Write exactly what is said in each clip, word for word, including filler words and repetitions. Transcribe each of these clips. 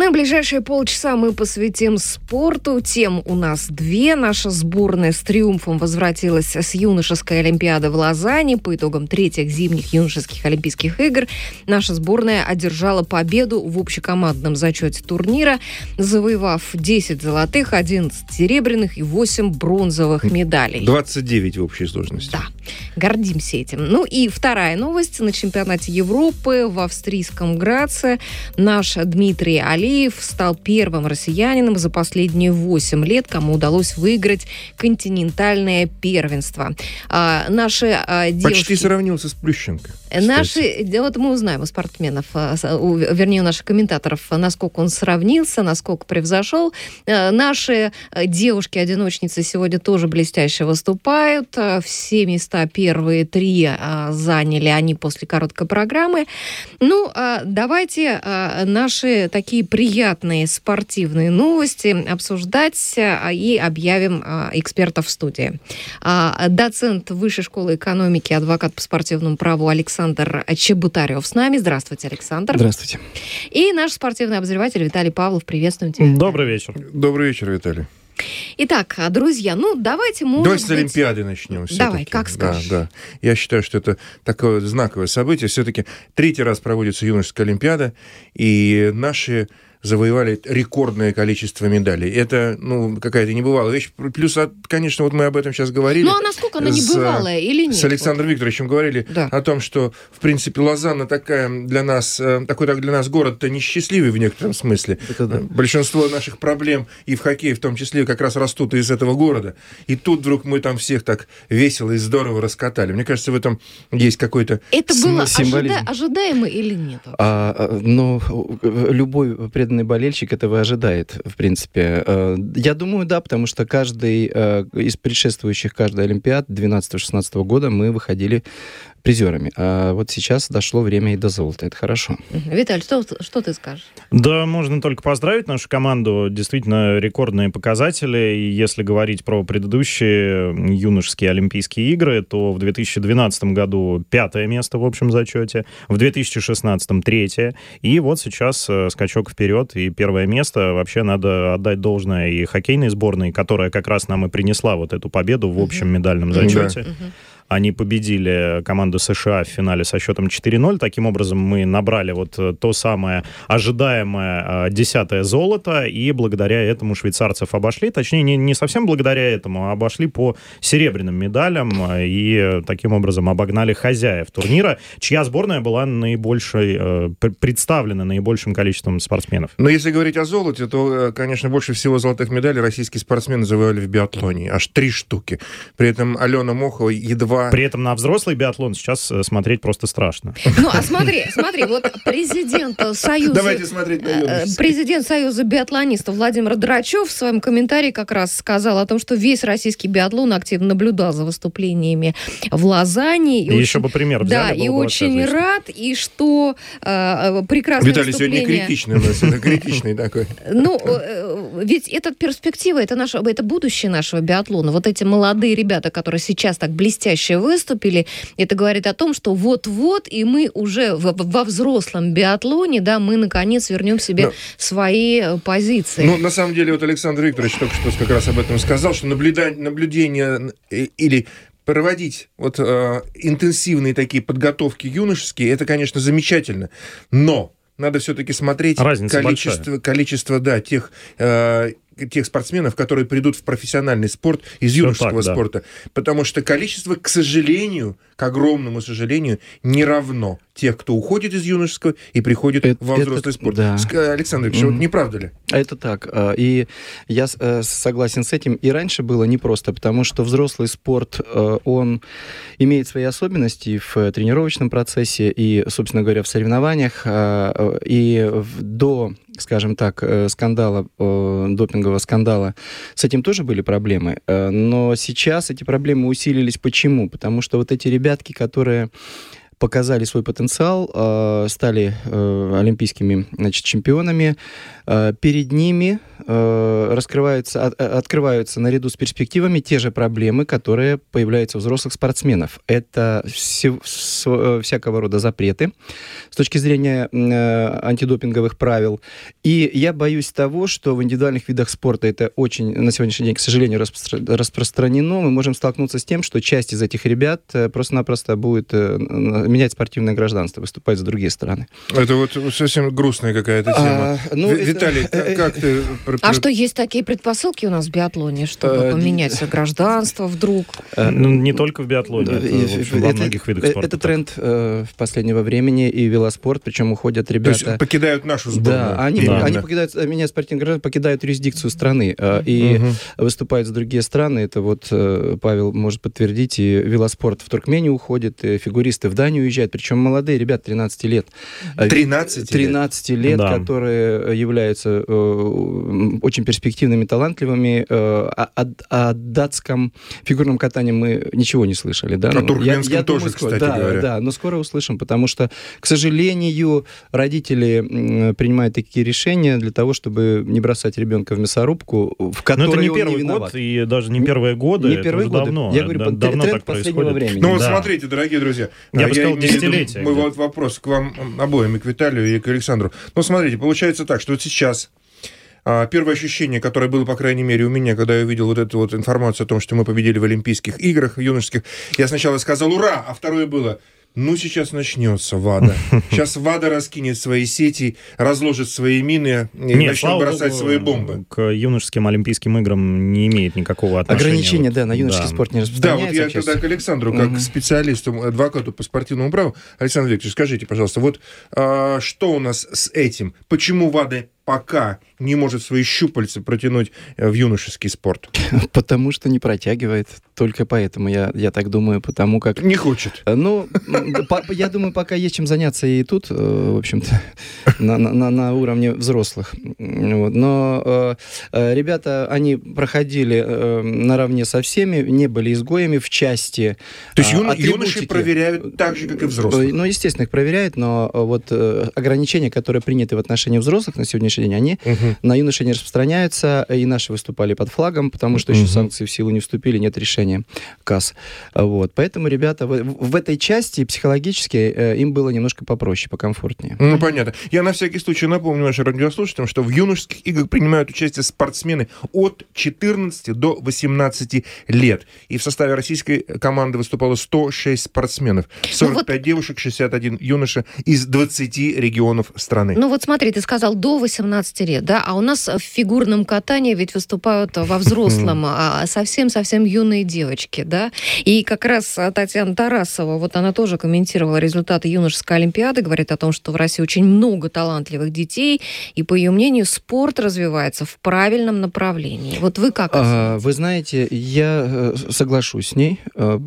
На ближайшие полчаса мы посвятим спорту. Тем у нас две. Наша сборная с триумфом возвратилась с юношеской олимпиады в Лозанне. По итогам третьих зимних юношеских олимпийских игр наша сборная одержала победу в общекомандном зачете турнира, завоевав десять золотых, одиннадцать серебряных и восемь бронзовых медалей. двадцать девять в общей сложности. Да, гордимся этим. Ну и вторая новость. На чемпионате Европы в австрийском Граце наш Дмитрий Алиев стал первым россиянином за последние восемь лет, кому удалось выиграть континентальное первенство. А, наши а, девушки... Почти сравнился с Плющенко. Наши, вот мы узнаем у спортсменов, у, вернее, у наших комментаторов, насколько он сравнился, насколько превзошел. Наши девушки-одиночницы сегодня тоже блестяще выступают. Все места первые три заняли они после короткой программы. Ну, давайте наши такие приятные спортивные новости обсуждать и объявим экспертов в студии. Доцент Высшей школы экономики, адвокат по спортивному праву Александр Чеботарев с нами. Здравствуйте, Александр. Здравствуйте. И наш спортивный обозреватель Виталий Павлов. Приветствуем тебя. Добрый вечер. Добрый вечер, Виталий. Итак, друзья, ну давайте, может Давайте быть... с Олимпиады начнем. Давай, как скажешь. Да, да. Я считаю, что это такое знаковое событие. Все-таки третий раз проводится юношеская Олимпиада, и наши завоевали рекордное количество медалей. Это, ну, какая-то небывалая вещь. Плюс, конечно, вот мы об этом сейчас говорили. Ну, а насколько она небывалая с, или нет? С Александром вот. Викторовичем говорили да. о том, что, в принципе, Лозанна такая для нас, такой так для нас город-то несчастливый в некотором смысле. Да. Большинство наших проблем и в хоккее в том числе как раз растут из этого города. И тут вдруг мы там всех так весело и здорово раскатали. Мне кажется, в этом есть какой-то Это см- было символизм. ожида- ожидаемо или нет? А, ну, любой преданный болельщик этого ожидает, в принципе. Я думаю, да, потому что каждый из предшествующих каждой Олимпиад двенадцатого-шестнадцатого года мы выходили призерами. А вот сейчас дошло время и до золота. Это хорошо. Виталий, что, что ты скажешь? Да, можно только поздравить нашу команду. Действительно, рекордные показатели. И если говорить про предыдущие юношеские Олимпийские игры, то в две тысячи двенадцатом году пятое место в общем зачете, в две тысячи шестнадцатом третье. И вот сейчас скачок вперед и первое место. Вообще надо отдать должное и хоккейной сборной, которая как раз нам и принесла вот эту победу в общем медальном зачете. Да. Они победили команду США в финале со счетом четыре ноль. Таким образом, мы набрали вот то самое ожидаемое десятое золото, и благодаря этому швейцарцев обошли. Точнее, не, не совсем благодаря этому, а обошли по серебряным медалям и таким образом обогнали хозяев турнира, чья сборная была наибольшей, представлена наибольшим количеством спортсменов. Но если говорить о золоте, то, конечно, больше всего золотых медалей российские спортсмены завоевали в биатлоне. Аж три штуки. При этом Алена Мохова едва... При этом на взрослый биатлон сейчас смотреть просто страшно. Ну, а смотри, смотри, вот президент Союза... Давайте смотреть на юношеский. Президент Союза биатлонистов Владимир Драчев в своем комментарии как раз сказал о том, что весь российский биатлон активно наблюдал за выступлениями в Лозанне. И, и очень, еще бы пример взяли. Да, и очень рад, и что э, прекрасное Виталий выступление... сегодня критичный у нас, это критичный такой. Ну, э, ведь это перспектива, это, наше, это будущее нашего биатлона. Вот эти молодые ребята, которые сейчас так блестяще выступили, это говорит о том, что вот-вот, и мы уже в, во взрослом биатлоне, да, мы наконец вернем себе Но, свои позиции. Ну, на самом деле, вот Александр Викторович только что как раз об этом сказал, что наблюдать, наблюдение или проводить вот э, интенсивные такие подготовки юношеские, это, конечно, замечательно, но надо все-таки смотреть Разница количество, большая. количество, да, тех... Э, тех спортсменов, которые придут в профессиональный спорт из юношеского так, да. спорта. Потому что количество, к сожалению, к огромному сожалению, не равно тех, кто уходит из юношеского и приходит это, во взрослый это, спорт. Да. Александр Ильич, mm-hmm. вот не правда ли? Это так. И я согласен с этим. И раньше было непросто, потому что взрослый спорт, он имеет свои особенности в тренировочном процессе и, собственно говоря, в соревнованиях. И до, скажем так, скандала, допингового скандала, с этим тоже были проблемы. Но сейчас эти проблемы усилились. Почему? Потому что вот эти ребятки, которые показали свой потенциал, э, стали э, олимпийскими, значит, чемпионами. Э, перед ними э, раскрываются, от, открываются наряду с перспективами те же проблемы, которые появляются у взрослых спортсменов. Это все, с, всякого рода запреты с точки зрения э, антидопинговых правил. И я боюсь того, что в индивидуальных видах спорта это очень на сегодняшний день, к сожалению, распро- распространено. Мы можем столкнуться с тем, что часть из этих ребят просто-напросто будет э, менять спортивное гражданство, выступать за другие страны. Это вот совсем грустная какая-то тема. А, ну, Виталий, это... как ты... А что, есть такие предпосылки у нас в биатлоне, чтобы а, поменять не... гражданство вдруг? Ну, не только в биатлоне, это, в общем, во многих видах спорта. Это тренд э, в последнего времени, и велоспорт, причем уходят ребята... То есть покидают нашу сборную. Да, они, да. они покидают, меняют спортивное гражданство, покидают юрисдикцию страны э, и угу. выступают за другие страны. Это вот э, Павел может подтвердить, и велоспорт в Туркмению уходит, и фигуристы в Данию уезжают, причем молодые ребята, тринадцать лет. тринадцать? тринадцать лет, да. которые являются э, очень перспективными, талантливыми. Э, о, о датском фигурном катании мы ничего не слышали. Да? О ну, туркменском я, я тоже, думаю, кстати да, говоря. Да, но скоро услышим, потому что, к сожалению, родители принимают такие решения для того, чтобы не бросать ребенка в мясорубку, в которой он не виноват. Но это не первый год, и даже не первые годы, не это первые уже годы. давно. Я говорю, да, давно так происходит. Времени. Ну вот да. смотрите, дорогие друзья. Я бы сказал, десятилетия. Мой вот вопрос к вам обоим, и к Виталию, и к Александру. Ну смотрите, получается так, что вот сейчас первое ощущение, которое было, по крайней мере, у меня, когда я увидел вот эту вот информацию о том, что мы победили в Олимпийских играх юношеских, я сначала сказал «Ура!», а второе было «Ну, сейчас начнется ВАДА. Сейчас ВАДА раскинет свои сети, разложит свои мины и Нет, начнет бросать Богу, свои бомбы». К юношеским Олимпийским играм не имеет никакого отношения. Ограничения, вот, да, на юношеский да. спорт не распространяется. Да, вот я сейчас. Тогда к Александру, как угу. специалисту, адвокату по спортивному праву. Александр Викторович, скажите, пожалуйста, вот а, что у нас с этим? Почему ВАДА пока не может свои щупальца протянуть в юношеский спорт? Потому что не протягивает. Только поэтому, я, я так думаю, потому как... Не хочет. Ну, я думаю, пока есть чем заняться и тут, в общем-то, на, на, на уровне взрослых. Вот. Но э, ребята, они проходили э, наравне со всеми, не были изгоями в части То есть юно, юноши проверяют так же, как и взрослых? Ну, естественно, их проверяют, но вот э, ограничения, которые приняты в отношении взрослых на сегодняшний день, они uh-huh. на юношей не распространяются, и наши выступали под флагом, потому что uh-huh. еще санкции в силу не вступили, нет решения КАС. Вот. Поэтому ребята в, в этой части психологически э, им было немножко попроще, покомфортнее. Ну, понятно. Я на всякий случай напомню нашим радиослушателям, что в юношеских играх принимают участие спортсмены от четырнадцати до восемнадцати лет. И в составе российской команды выступало сто шесть спортсменов. сорок пять ну вот... девушек, шестьдесят один юноша из двадцати регионов страны. Ну вот смотри, ты сказал до восемнадцати лет, да? А у нас в фигурном катании ведь выступают во взрослом совсем-совсем юные девочки, да? И как раз Татьяна Тарасова, вот она тоже комментировала результаты юношеской олимпиады, говорит о том, что в России очень много талантливых детей, и, по ее мнению, спорт развивается в правильном направлении. Вот вы как а, Вы знаете, я соглашусь с ней.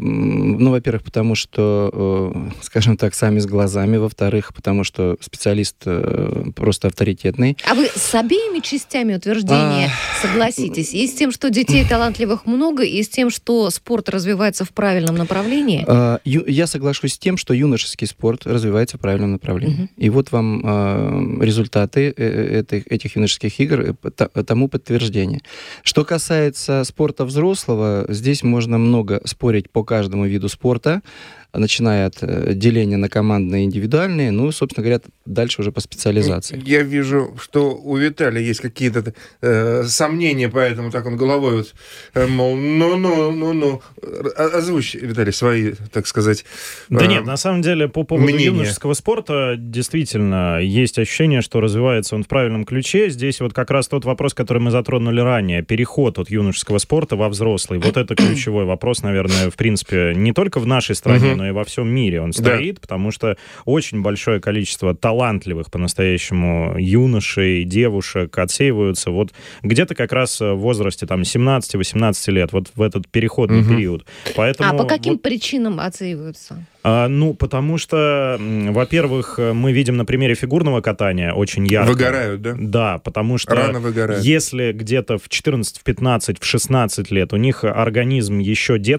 Ну, во-первых, потому что, скажем так, сами с глазами. Во-вторых, потому что специалист просто авторитетный. А вы с обеими частями утверждения а... согласитесь? И с тем, что детей талантливых много, и с тем, что спорт развивается в правильном направлении? А, ю, я соглашусь с тем, что юношеский спорт развивается в правильном направлении. Угу. И вот вам а, результаты этих, этих юношеских игр тому подтверждение. Что касается спорта взрослого, здесь можно много спорить по каждому виду спорта, начиная от э, деления на командные и индивидуальные, ну, собственно говоря, дальше уже по специализации. Я вижу, что у Виталия есть какие-то э, сомнения, поэтому так он головой вот, э, мол, ну-ну-ну-ну. Озвучь, Виталий, свои, так сказать, э, Да нет, на самом деле, по поводу мнения. юношеского спорта действительно есть ощущение, что развивается он в правильном ключе. Здесь вот как раз тот вопрос, который мы затронули ранее, переход от юношеского спорта во взрослый. Вот это ключевой вопрос, наверное, в принципе, не только в нашей стране, uh-huh. но и во всем мире он стоит, да. потому что очень большое количество талантливых по-настоящему юношей, девушек отсеиваются вот где-то как раз в возрасте там семнадцати-восемнадцати лет, вот в этот переходный угу. период. Поэтому, а по каким вот, причинам отсеиваются? А, ну, потому что, во-первых, мы видим на примере фигурного катания очень ярко. Выгорают, да? Да, потому что рано выгорают. Если где-то в четырнадцать, в пятнадцать, в шестнадцать лет у них организм еще детский,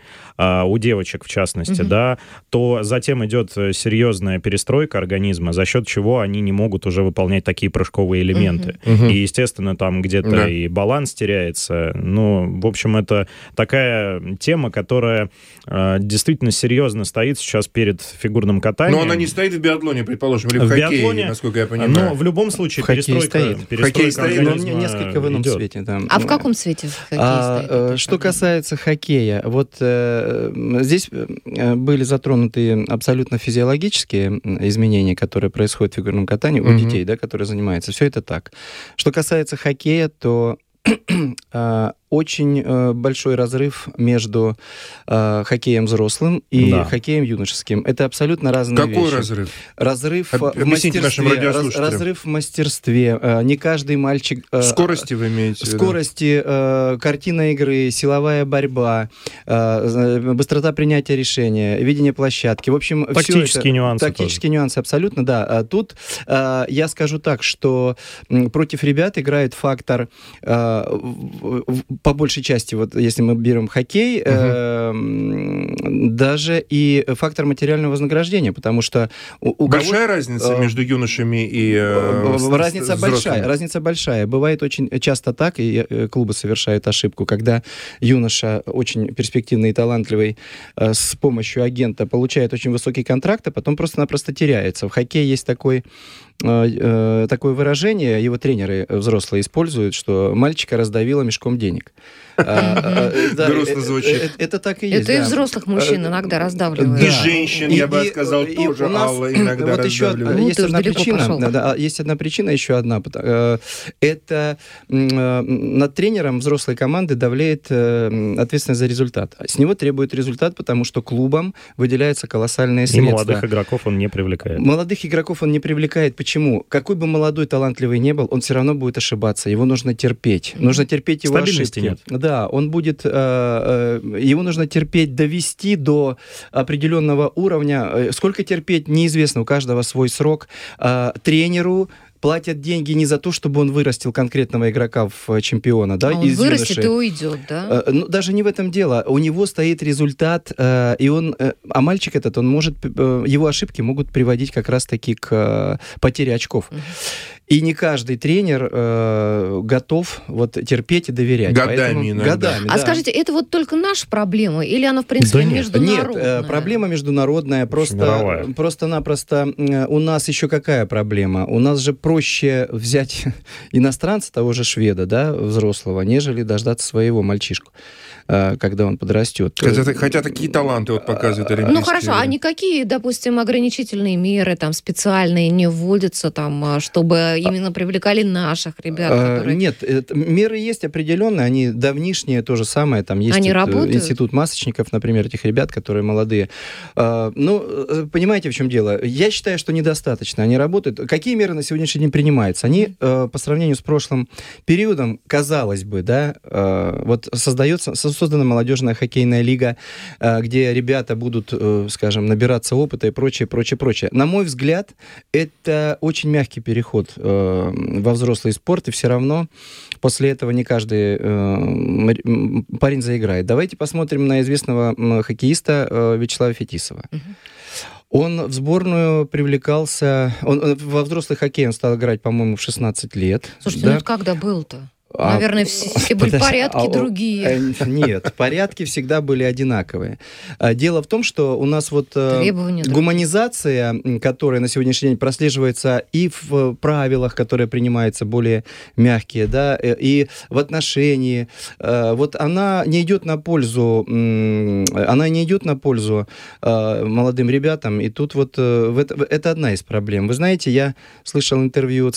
у девочек в частности, mm-hmm. да, то затем идет серьезная перестройка организма, за счет чего они не могут уже выполнять такие прыжковые элементы. Mm-hmm. И, естественно, там где-то да. и баланс теряется. Ну, в общем, это такая тема, которая э, действительно серьезно стоит сейчас перед фигурным катанием. Но она не стоит в биатлоне, предположим, или в, в хоккее, биатлоне, насколько я понимаю. Но в любом случае в перестройка, стоит. перестройка стоит, но несколько в ином идет. цвете. Да. А в каком цвете хоккей а, стоит? Что касается хоккея, вот э, здесь были затронуты абсолютно физиологические изменения, которые происходят в фигурном катании mm-hmm. у детей, да, которые занимаются. Все это так. Что касается хоккея, то очень э, большой разрыв между э, хоккеем взрослым и да. хоккеем юношеским. Это абсолютно разные Какой вещи. Какой разрыв? Разрыв Об, в мастерстве. Раз, разрыв в мастерстве. Э, не каждый мальчик... Э, в скорости вы имеете в виду? В скорости, э, картина игры, силовая борьба, э, быстрота принятия решения, видение площадки. В общем, тактические все это, нюансы. Тактические тоже. нюансы, абсолютно, да. Тут э, я скажу так, что против ребят играет фактор... Э, по большей части, вот если мы берем хоккей, угу. э, даже и фактор материального вознаграждения, потому что... У, у большая кого... разница э, между юношами и э, разница большая, разница большая. Бывает очень часто так, и клубы совершают ошибку, когда юноша очень перспективный и талантливый э, с помощью агента получает очень высокий контракт, а потом просто-напросто теряется. В хоккее есть такой... такое выражение, его тренеры взрослые используют, что мальчика раздавило мешком денег. Грустно звучит. Это так и есть. Это и взрослых мужчин иногда раздавливают. И женщин, я бы сказал, тоже Алла иногда раздавливает. Есть одна причина, еще одна. Это над тренером взрослой команды давляет ответственность за результат. С него требует результат, потому что клубам выделяются колоссальные средства. И молодых игроков он не привлекает. Молодых игроков он не привлекает. Почему? Какой бы молодой, талантливый не был, он все равно будет ошибаться. Его нужно терпеть. Нужно терпеть его ошибки. Нет. Да, он будет... Э, э, его нужно терпеть, довести до определенного уровня. Сколько терпеть, неизвестно. У каждого свой срок. Э, тренеру платят деньги не за то, чтобы он вырастил конкретного игрока в чемпиона, да, а он из вырастет юноши. И уйдет, да? Э, ну, даже не в этом дело. У него стоит результат, э, и он, э, а мальчик этот, он может, э, его ошибки могут приводить как раз-таки к э, потере очков. Uh-huh. И не каждый тренер э, готов вот терпеть и доверять. Годами иногда. Годами, а да. скажите, это вот только наша проблема, или она, в принципе, да нет. международная? Нет, проблема международная. Просто, просто-напросто у нас еще какая проблема? У нас же проще взять иностранца, того же шведа, да, взрослого, нежели дождаться своего мальчишку, когда он подрастет. Хотя, хотя такие таланты вот показывают олимпийские. Ну хорошо, а никакие, допустим, ограничительные меры там специальные не вводятся, там, чтобы именно привлекали наших ребят? Которые... Нет, это, меры есть определенные, они давнишние, то же самое, там есть они работают? Институт масочников, например, этих ребят, которые молодые. Ну, понимаете, в чем дело? Я считаю, что недостаточно, они работают. Какие меры на сегодняшний день принимаются? Они по сравнению с прошлым периодом, казалось бы, да, вот создается создана молодежная хоккейная лига, где ребята будут, скажем, набираться опыта и прочее, прочее, прочее. На мой взгляд, это очень мягкий переход во взрослый спорт, и все равно после этого не каждый парень заиграет. Давайте посмотрим на известного хоккеиста Вячеслава Фетисова. Uh-huh. Он в сборную привлекался... Он, во взрослый хоккей он стал играть, по-моему, в шестнадцать лет. Слушайте, да? Ну это когда был-то? Наверное, а, все, все были подожди, порядки а, другие. Нет, порядки всегда были одинаковые. Дело в том, что у нас вот Требования гуманизация, другие. Которая на сегодняшний день прослеживается и в правилах, которые принимаются более мягкие, да, и в отношении, вот она не идет на пользу, она не идет на пользу молодым ребятам, и тут вот это, это одна из проблем. Вы знаете, я слышал интервью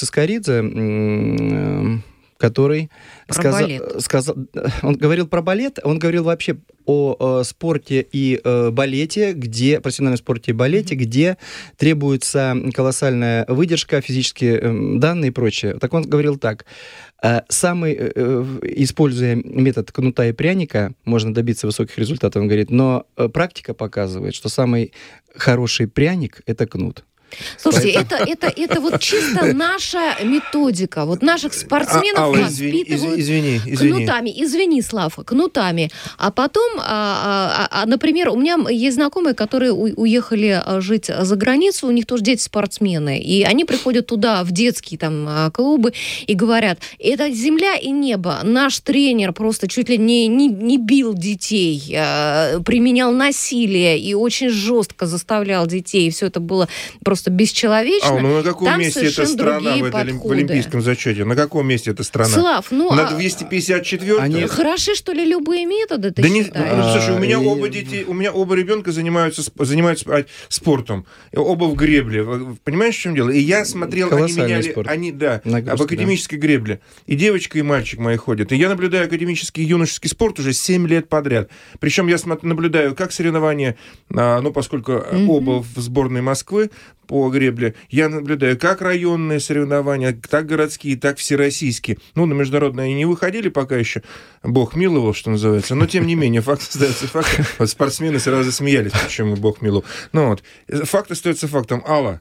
Цискоридзе, который сказал, сказал, он говорил про балет, он говорил вообще о, о спорте и э, балете, где, профессиональном спорте и балете, mm-hmm. где требуется колоссальная выдержка, физические э, данные и прочее. Так он говорил так, э, самый, э, используя метод кнута и пряника, можно добиться высоких результатов, он говорит, но э, практика показывает, что самый хороший пряник — это кнут. Слушайте, это, это, это вот чисто наша методика. Вот наших спортсменов а, а, воспитывают извини, извини. кнутами. Извини, Слава, кнутами. А потом, а, а, а, например, у меня есть знакомые, которые у, уехали жить за границу, у них тоже дети спортсмены, и они приходят туда, в детские там клубы, и говорят, это земля и небо. Наш тренер просто чуть ли не, не, не бил детей, а, применял насилие и очень жестко заставлял детей. И все это было просто бесчеловечно. А, ну на каком Там месте эта страна в, этой, в олимпийском зачете? На каком месте эта страна? Слав, ну... На двести пятьдесят четвёртом? Они... Хороши, что ли, любые методы, ты да считаешь? Не, ну, слушай, у меня и... оба дети, у меня оба ребенка занимаются, занимаются спортом. Оба в гребле. Понимаешь, в чем дело? И я смотрел, они меняли... Спорт. Они, да, Нагрузки, об академической да. гребле. И девочка, и мальчик мои ходят. И я наблюдаю академический и юношеский спорт уже семь лет подряд. Причем я наблюдаю, как соревнования, ну, поскольку mm-hmm. оба в сборной Москвы по гребле, я наблюдаю как районные соревнования, так городские, так всероссийские. Ну, на международные они не выходили пока еще, бог миловал, что называется, но тем не менее, факт остается фактом. Вот спортсмены сразу смеялись, почему бог миловал. Ну вот, факт остается фактом. Алла,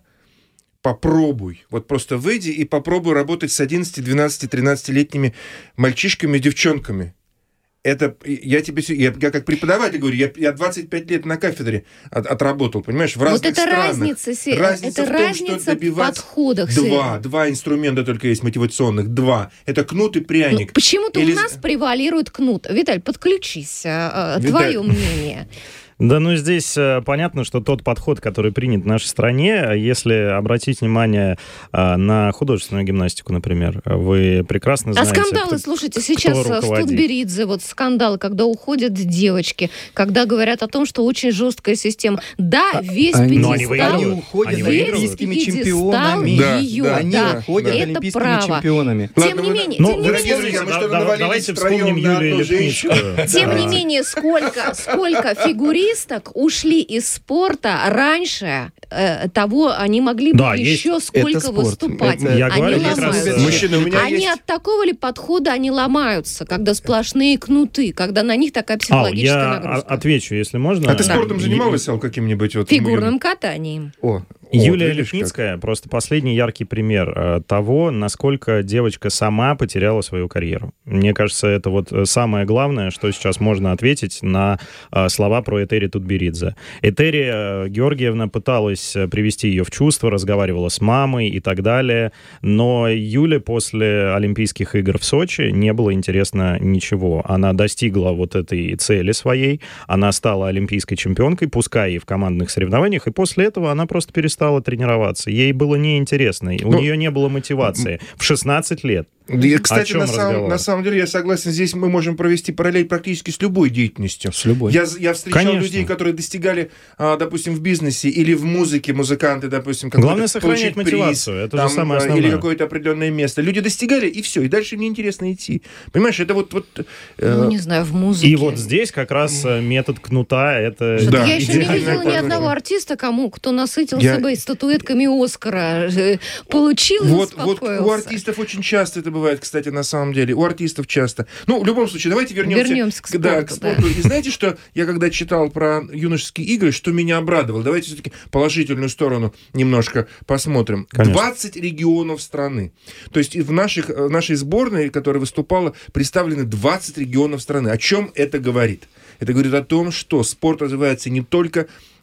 попробуй, вот просто выйди и попробуй работать с одиннадцати, двенадцати, тринадцатилетними мальчишками и девчонками. Это, я тебе, я, я как преподаватель говорю, я, я двадцать пять лет на кафедре от, отработал, понимаешь, в разных вот это странах. Разница, разница это в том, разница что добивать... в подходах. Два, два инструмента только есть мотивационных, два. Это кнут и пряник. Ну, почему-то Или... у нас превалирует кнут. Виталь, подключись, Виталь. Твое мнение. Да, ну здесь э, понятно, что тот подход, который принят в нашей стране, если обратить внимание э, на художественную гимнастику, например, вы прекрасно знаете... А скандалы, кто, слушайте, сейчас Студберидзе, вот скандалы, когда уходят девочки, когда говорят о том, что очень жесткая система. Да, весь они, пьедестал... Они уходят весь олимпийскими чемпионами. Да, ее, да, они да, уходят это олимпийскими право. чемпионами. Тем Ладно, не вы... менее... Ну, тем не дорогие менее, друзья, мы что, да, давайте вспомним Юлию Лепницкую. Тем не менее, сколько, сколько фигуристок ушли из спорта раньше э, того, они могли бы да, еще есть... сколько выступать. Это... Я они говорю, ломаются. Мужчина, у меня они есть... от такого ли подхода они ломаются, когда сплошные кнуты, когда на них такая психологическая а, нагрузка? Я отвечу, если можно. А ты спортом да. занималась, Ал, каким-нибудь? Вот, фигурным катанием. О. Юлия вот, Лепницкая как. просто последний яркий пример э, того, насколько девочка сама потеряла свою карьеру. Мне кажется, это вот самое главное, что сейчас можно ответить на э, слова про Этери Тутберидзе. Этери э, Георгиевна пыталась привести ее в чувство, разговаривала с мамой и так далее, но Юле после Олимпийских игр в Сочи не было интересно ничего. Она достигла вот этой цели своей, она стала олимпийской чемпионкой, пускай и в командных соревнованиях, и после этого она просто перестала стала тренироваться. Ей было неинтересно. У ну, нее не было мотивации. В шестнадцать лет. Да, кстати, на самом, на самом деле, я согласен, здесь мы можем провести параллель практически с любой деятельностью. С любой. Я, я встречал Конечно. людей, которые достигали, допустим, в бизнесе или в музыке, музыканты, допустим, главное сохранять мотивацию, приз, это там, же самое основное. Или какое-то определенное место. Люди достигали, и все, и дальше им неинтересно идти. Понимаешь, это вот... вот ну, э... не знаю, в музыке. И вот здесь как раз метод кнута, это... Да. Я еще не видела ни одного артиста, кому, кто насытился я... бы статуэтками Оскара, получил и вот, успокоился. Вот у артистов очень часто это бывает, кстати, на самом деле. У артистов часто. Ну, в любом случае, давайте вернемся, вернемся к спорту. Да, к спорту. Да. И знаете, что я когда читал про юношеские игры, что меня обрадовало? Давайте все-таки положительную сторону немножко посмотрим. Конечно. двадцать регионов страны. То есть в, наших, в нашей сборной, которая выступала, представлены двадцать регионов страны. О чем это говорит? Это говорит о том, что спорт развивается не только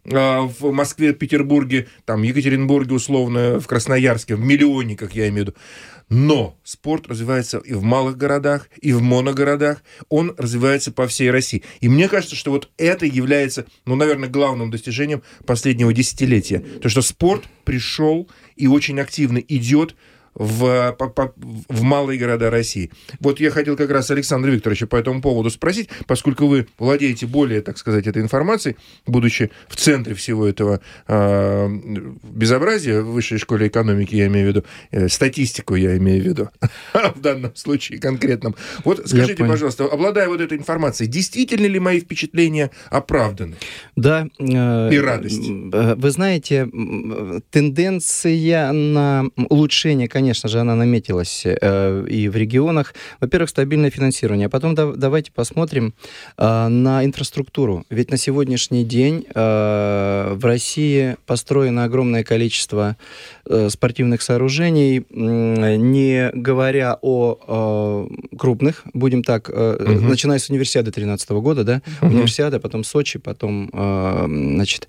в Москве, Петербурге, там, Екатеринбурге, условно, в Красноярске, в миллионниках, я имею в виду. Но спорт развивается и в малых городах, и в моногородах. Он развивается по всей России. И мне кажется, что вот это является, ну, наверное, главным достижением последнего десятилетия. То, что спорт пришел и очень активно идет в, по, по, в малые города России. Вот я хотел как раз Александра Викторовича по этому поводу спросить, поскольку вы владеете более, так сказать, этой информацией, будучи в центре всего этого э, безобразия в высшей школе экономики, я имею в виду, э, статистику я имею в виду, в данном случае конкретном. Вот скажите, пожалуйста, обладая вот этой информацией, действительно ли мои впечатления оправданы? Да. Э, и радость. Вы знаете, тенденция на улучшение, конечно, конечно же, она наметилась э, и в регионах. Во-первых, стабильное финансирование. А потом да, давайте посмотрим э, на инфраструктуру. Ведь на сегодняшний день э, в России построено огромное количество э, спортивных сооружений, э, не говоря о э, крупных, будем так, э, угу. начиная с универсиады две тысячи тринадцатого года, да, угу. универсиада, потом Сочи, потом, э, значит,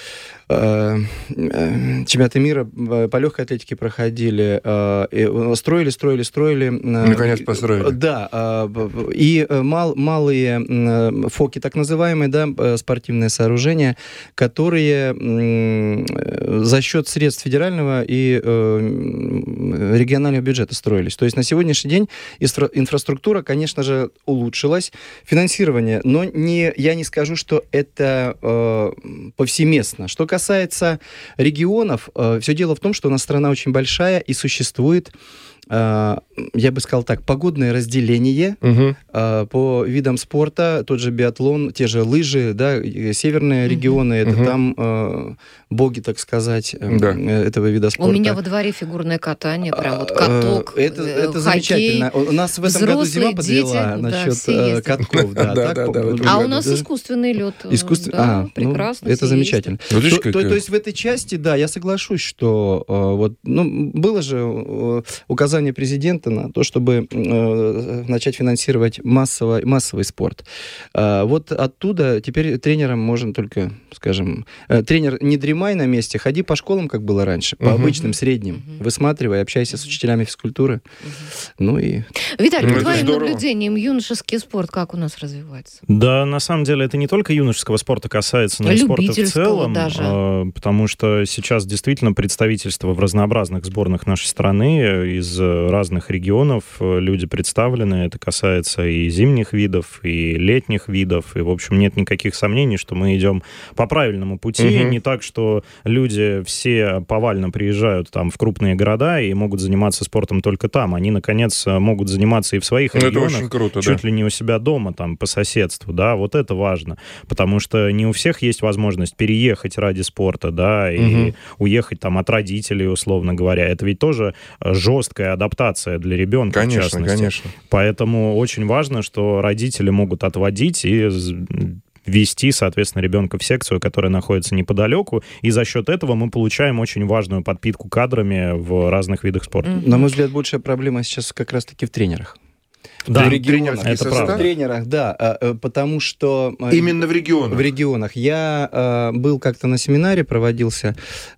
чемпионаты мира по легкой атлетике проходили, строили, строили, строили. Наконец построили. Да, и мал, малые ФОКи, так называемые, да, спортивные сооружения, которые за счет средств федерального и регионального бюджета строились. То есть на сегодняшний день инфраструктура, конечно же, улучшилась, финансирование, но не, я не скажу, что это повсеместно. Что касается касается регионов, э, все дело в том, что у нас страна очень большая и существует, э, я бы сказал так, погодное разделение угу. э, по видам спорта, тот же биатлон, те же лыжи, да, северные угу. регионы, это угу. там э, боги, так сказать, э, да. этого вида спорта. У меня во дворе фигурное катание, прям вот каток, это, э, это замечательно. У нас в этом году зима подвела дети, насчет да, катков. Да, да, так, да, а у нас искусственный лед. Искусствен... Да, а, прекрасно. Ну, это замечательно. Вот то, то, то есть в этой части, да, я соглашусь, что э, вот, ну, было же э, указание президента на то, чтобы э, начать финансировать массово, массовый спорт. Э, вот оттуда теперь тренерам можно только, скажем, э, тренер, не дремай на месте, ходи по школам, как было раньше, по uh-huh. обычным, средним, uh-huh. высматривай, общайся uh-huh. с учителями физкультуры. Uh-huh. Ну и... Виталий, по твоим наблюдениям, юношеский спорт как у нас развивается? Да, на самом деле, это не только юношеского спорта касается, но и спорта в целом, даже. Потому что сейчас действительно представительство в разнообразных сборных нашей страны, из разных регионов люди представлены. Это касается и зимних видов, и летних видов. И, в общем, нет никаких сомнений, что мы идем по правильному пути. Угу. Не так, что люди все повально приезжают там в крупные города и могут заниматься спортом только там. Они, наконец, могут заниматься и в своих ну, регионах, это очень круто, чуть да. ли не у себя дома, там, по соседству. Да, вот это важно. Потому что не у всех есть возможность переехать ради спорта, да, и угу. уехать там от родителей, условно говоря. Это ведь тоже жесткая адаптация для ребенка, конечно, в частности. Конечно. Поэтому очень важно, что родители могут отводить и вести, соответственно, ребенка в секцию, которая находится неподалеку, и за счет этого мы получаем очень важную подпитку кадрами в разных видах спорта. На мой взгляд, большая проблема сейчас как раз-таки в тренерах. Да, в регионах, это правда. В тренерах, да, потому что... Именно в регионах? В регионах. Я был как-то на семинаре, проводился,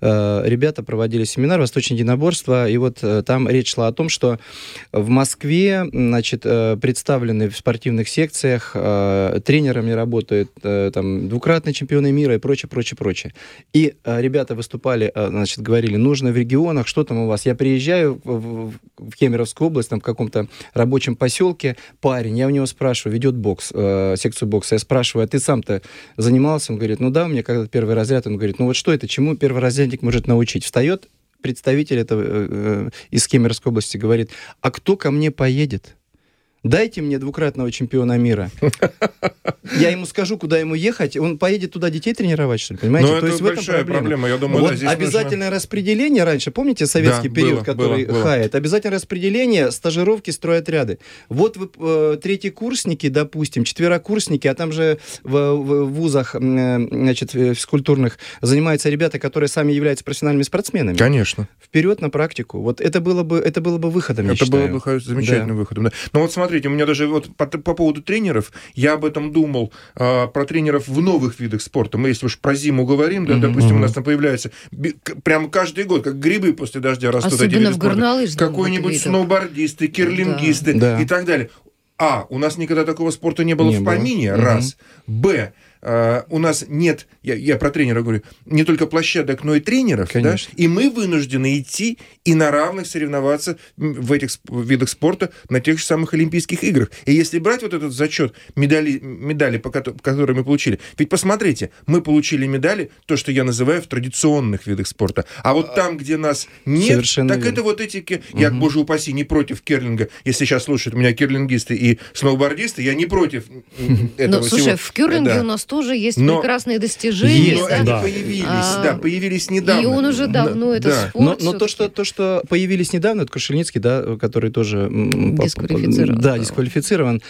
ребята проводили семинар «Восточное единоборство», и вот там речь шла о том, что в Москве, значит, представлены в спортивных секциях, тренерами работают там двукратные чемпионы мира и прочее, прочее, прочее. И ребята выступали, значит, говорили, нужно в регионах, что там у вас? Я приезжаю в, в Кемеровскую область, там в каком-то рабочем поселке, парень, я у него спрашиваю, ведет бокс, э, секцию бокса, я спрашиваю, а ты сам-то занимался? Он говорит, ну да, у меня когда-то первый разряд, он говорит, ну вот что это, чему перворазрядник может научить? Встает представитель этого э, из Кемеровской области, говорит, а кто ко мне поедет? Дайте мне двукратного чемпиона мира. Я ему скажу, куда ему ехать, он поедет туда детей тренировать, что ли, понимаете? Но То это есть в этом большая проблема. проблема. Я думаю, вот да, здесь обязательное нужно... распределение раньше, помните советский да, период, было, который было, было. хает? Обязательное распределение, стажировки, стройотряды. Вот вы э, третьекурсники, допустим, четверокурсники, а там же в, в вузах, э, значит, физкультурных занимаются ребята, которые сами являются профессиональными спортсменами. Конечно. Вперед на практику. Вот это было бы, это было бы выходом, я Это считаю. было бы замечательным да. выходом. Да. Но вот смотрите, у меня даже вот по, по поводу тренеров, я об этом думал, э, про тренеров в новых видах спорта. Мы, если уж про зиму говорим, да, mm-hmm. допустим, у нас там появляется прямо каждый год, как грибы после дождя растут особенно эти виды в спорта. Какой-нибудь сноубордисты, кирлингисты да. и так далее. А, у нас никогда такого спорта не было не в было. помине, Mm-hmm. раз. Б, Uh, у нас нет, я, я про тренера говорю, не только площадок, но и тренеров, да? И мы вынуждены идти и на равных соревноваться в этих видах спорта на тех же самых Олимпийских играх. И если брать вот этот зачет медали, медали по которые мы получили, ведь посмотрите, мы получили медали, то, что я называю в традиционных видах спорта, а вот там, где нас нет, совершенно так верно. Это вот эти, я, угу. боже упаси, не против керлинга, если сейчас слушают меня керлингисты и сноубордисты, я не против этого всего. Слушай, в керлинге да. у нас тоже есть но... прекрасные достижения. Но да? это да. появились, а, да, появились недавно. И он уже давно, да. это да. спорт. Но, но то, что, то, что появились недавно, это Крушельницкий, да, который тоже... Дисквалифицирован. Да, дисквалифицирован.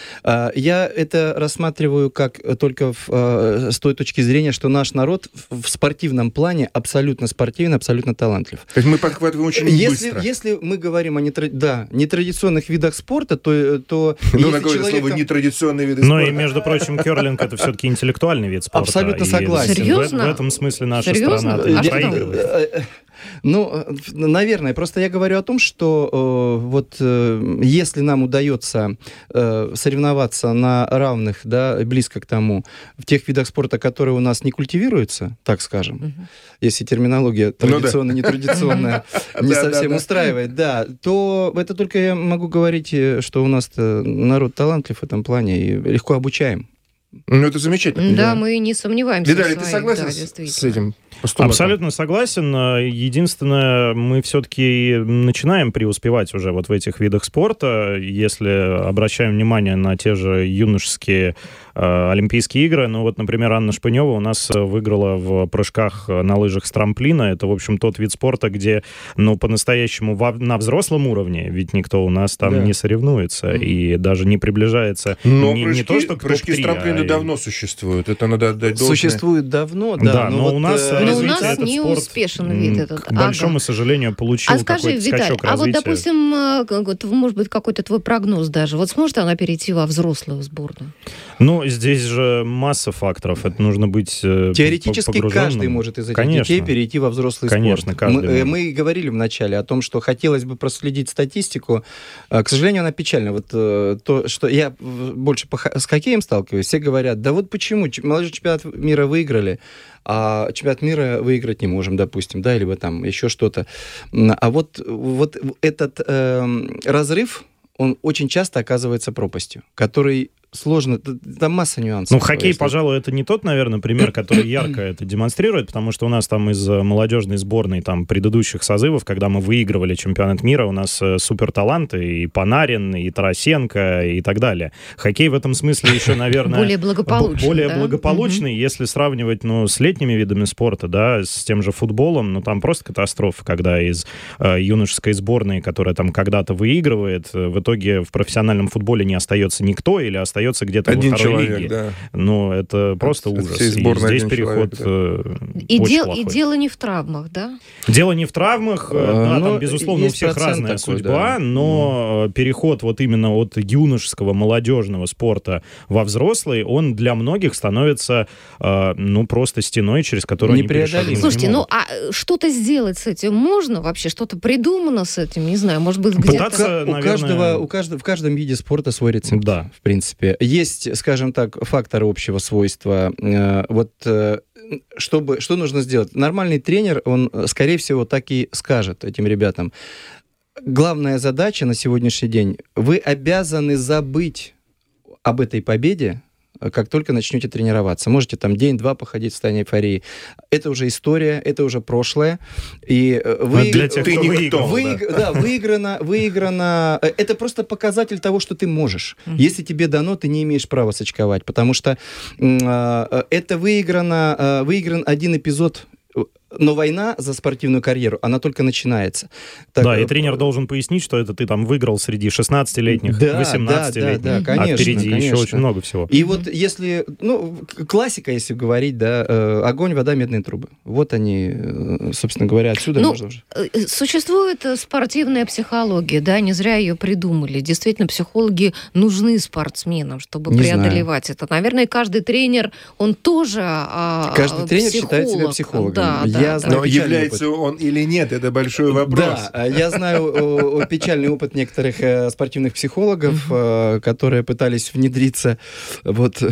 Я это рассматриваю как только в, с той точки зрения, что наш народ в спортивном плане абсолютно спортивный, абсолютно талантлив. То есть мы подхватываем очень если, быстро. Если мы говорим о нетра... да, нетрадиционных видах спорта, то... то ну, если такое человека... слово нетрадиционные виды Но спорта. и, между прочим, керлинг — это все-таки интеллектуальный вид спорта. Абсолютно и согласен. Серьезно? В, в этом смысле наша Серьезно? страна А проигрывает. Ну, наверное. Просто я говорю о том, что э, вот э, если нам удается э, соревноваться на равных, да, близко к тому, в тех видах спорта, которые у нас не культивируются, так скажем, uh-huh. если терминология традиционная, ну, да. нетрадиционная не совсем устраивает, да, то это только я могу говорить, что у нас народ талантлив в этом плане и легко обучаем. Ну, это замечательно. Да, да. мы не сомневаемся. Виталий, в ты своих, согласен да, с, с этим постулатом? Абсолютно согласен. Единственное, мы все-таки начинаем преуспевать уже вот в этих видах спорта. Если обращаем внимание на те же юношеские э, Олимпийские игры, ну вот, например, Анна Шпынева у нас выиграла в прыжках на лыжах с трамплина. Это, в общем, тот вид спорта, где, ну, по-настоящему во, на взрослом уровне, ведь никто у нас там да. не соревнуется mm-hmm. и даже не приближается. Но не, прыжки, не то, что прыжки с трамплина а... давно существуют. Это надо отдать должное. Существует давно, да. Да, но, но вот, у нас, но у нас не успешен вид этот. К большому ага. сожалению, получил а скажи, какой-то Виталий, скачок а развития. вот, допустим, может быть, какой-то твой прогноз даже. Вот сможет она перейти во взрослую сборную? Ну, здесь же масса факторов. Это нужно быть теоретически каждый может из этих Конечно. детей перейти во взрослый Конечно, спорт. Каждый мы, мы говорили вначале о том, что хотелось бы проследить статистику. К сожалению, она печальна. Вот то, что я больше с хоккеем сталкиваюсь, все говорят, да вот почему? Молодежный чемпионат мира выиграли, а чемпионат мира выиграть не можем, допустим, да, либо там еще что-то. А вот, вот этот э, разрыв, он очень часто оказывается пропастью, который сложно, там масса нюансов. Ну, хоккей, если... пожалуй, это не тот, наверное, пример, который ярко это демонстрирует, потому что у нас там из молодежной сборной там предыдущих созывов, когда мы выигрывали чемпионат мира, у нас суперталанты, и Панарин, и Тарасенко, и так далее. Хоккей в этом смысле еще, наверное... Более благополучный, Более да? благополучный, если сравнивать, ну, с летними видами спорта, да, с тем же футболом, ну, там просто катастрофа, когда из э, юношеской сборной, которая там когда-то выигрывает, в итоге в профессиональном футболе не остается никто или остается где-то один во второй человек, лиге. Да. Ну, это просто от, ужас. От сборной и здесь переход человек, да. и, дел, плохой. и дело не в травмах, да? Дело не в травмах, а, да, там, безусловно, у всех разная такой, судьба, да. но mm. переход вот именно от юношеского, молодежного спорта во взрослый, он для многих становится, э, ну, просто стеной, через которую они перешагнуть. Слушайте, ну, а что-то сделать с этим можно вообще? Что-то придумано с этим? Не знаю, может быть, где-то... Пытаться, у наверное... каждого, у каждого, в каждом виде спорта свой рецепт, да. в принципе. Есть, скажем так, факторы общего свойства. Вот чтобы, что нужно сделать? Нормальный тренер, он, скорее всего, так и скажет этим ребятам. Главная задача на сегодняшний день, вы обязаны забыть об этой победе, как только начнете тренироваться. Можете там день-два походить в состоянии эйфории. Это уже история, это уже прошлое. И вы... Для тех, кто выиграл. Вы... Да, да выиграно, выиграно. Это просто показатель того, что ты можешь. Mm-hmm. Если тебе дано, ты не имеешь права сочковать, потому что э, это выиграно, э, выигран один эпизод. Но война за спортивную карьеру, она только начинается. Так, да, и тренер должен пояснить, что это ты там выиграл среди шестнадцатилетних, да, восемнадцатилетних, да, да, конечно, а впереди конечно. еще очень много всего. И вот если, ну, классика, если говорить, да, э, огонь, вода, медные трубы. Вот они, э, собственно говоря, отсюда ну, можно уже. Существует спортивная психология, да, не зря ее придумали. Действительно, психологи нужны спортсменам, чтобы не преодолевать знаю. это. Наверное, каждый тренер, он тоже а, Каждый тренер психолог. считает себя психологом. Да, Я да, знаю Но является опыт. он или нет, это большой вопрос. Да, я знаю печальный опыт некоторых спортивных психологов, которые пытались внедриться вот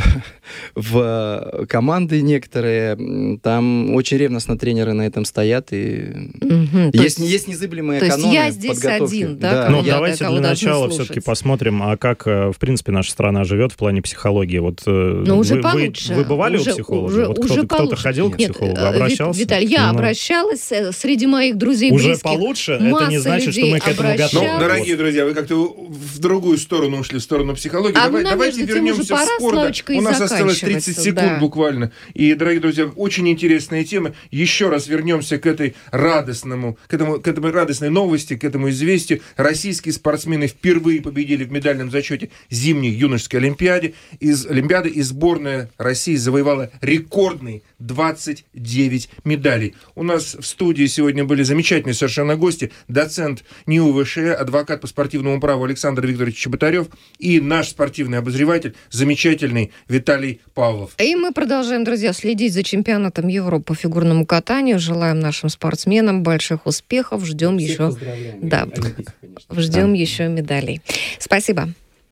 в команды некоторые. Там очень ревностно тренеры на этом стоят. И угу, есть, есть, есть незыблемые каноны подготовки. То есть я здесь подготовки. один, да? Ну, я, давайте да, для начала все-таки посмотрим, а как, в принципе, наша страна живет в плане психологии. Вот ну, уже вы, получше. вы, вы бывали уже, у психолога? Уже, вот уже кто-то, кто-то ходил к Нет, психологу, обращался? Виталий, я я ну, обращалась, среди моих друзей уже близких. получше, это не значит, что мы к этому готовы. Ну, дорогие друзья, вы как-то в другую сторону ушли, в сторону психологии. А Давай, давайте вернемся в спорт. У нас осталось тридцать секунд да. буквально. И, дорогие друзья, очень интересная тема. Еще раз вернемся к этой радостному, к этому, к этому радостной новости, к этому известию. Российские спортсмены впервые победили в медальном зачете зимней юношеской олимпиаде. Из олимпиады и сборная России завоевала рекордные двадцать девять медалей. У нас в студии сегодня были замечательные совершенно гости. Доцент НИУ ВШЭ, адвокат по спортивному праву Александр Викторович Чеботарев и наш спортивный обозреватель, замечательный Виталий Павлов. И мы продолжаем, друзья, следить за чемпионатом Европы по фигурному катанию. Желаем нашим спортсменам больших успехов. Ждем Всех еще, да, ждем да. еще медалей. Спасибо.